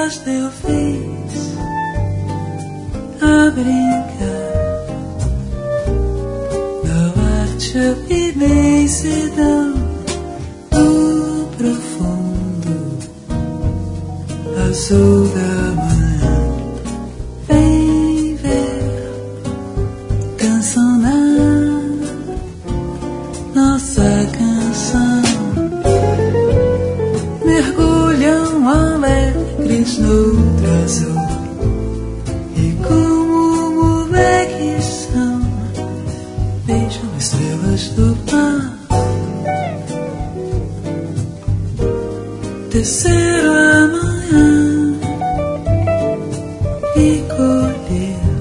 Borboletas eu fiz a brincar na arte e imensidão do profundo azul da manhã. Vem ver, cancionar nossa canção. Mergulham alegres no azul e como moleques são, beijam estrelas do mar. Descer amanhã e colher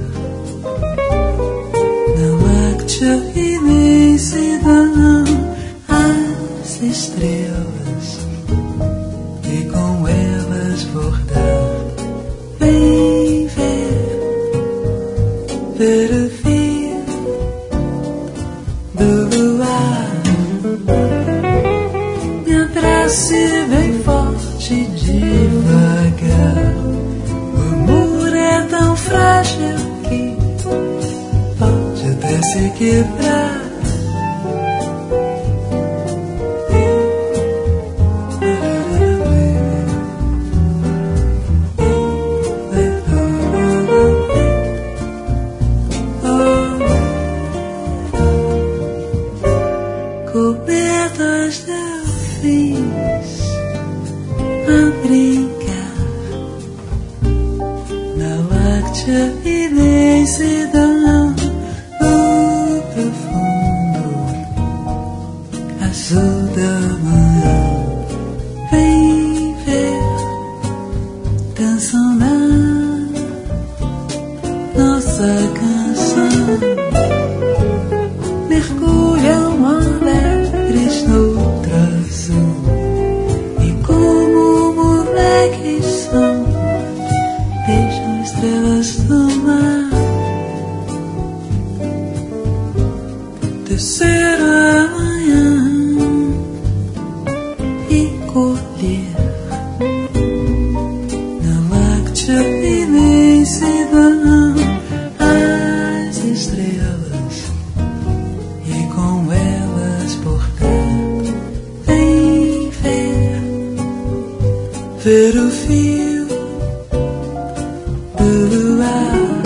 na láctea imensidão as estrelas e com elas bordar. Vem ver, ver o fio do luar. Me abrace bem forte, devagar. O amor é tão frágil que pode até se quebrar. Cobertas eu fiz a brincar na láctea imensidão do profundo azul da manhã. Vem ver, cancionar nossa canção. Mergulham alegres no azul e como moleques são, beijam estrelas do mar. Descer amanhã e colher na láctea imensidão as estrelas e com elas bordar. Vem ver, ver o fio do luar.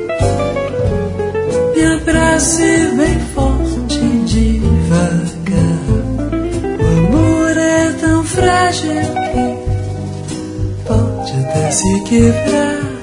Me abrace bem forte, devagar. O amor é tão frágil que pode até se quebrar.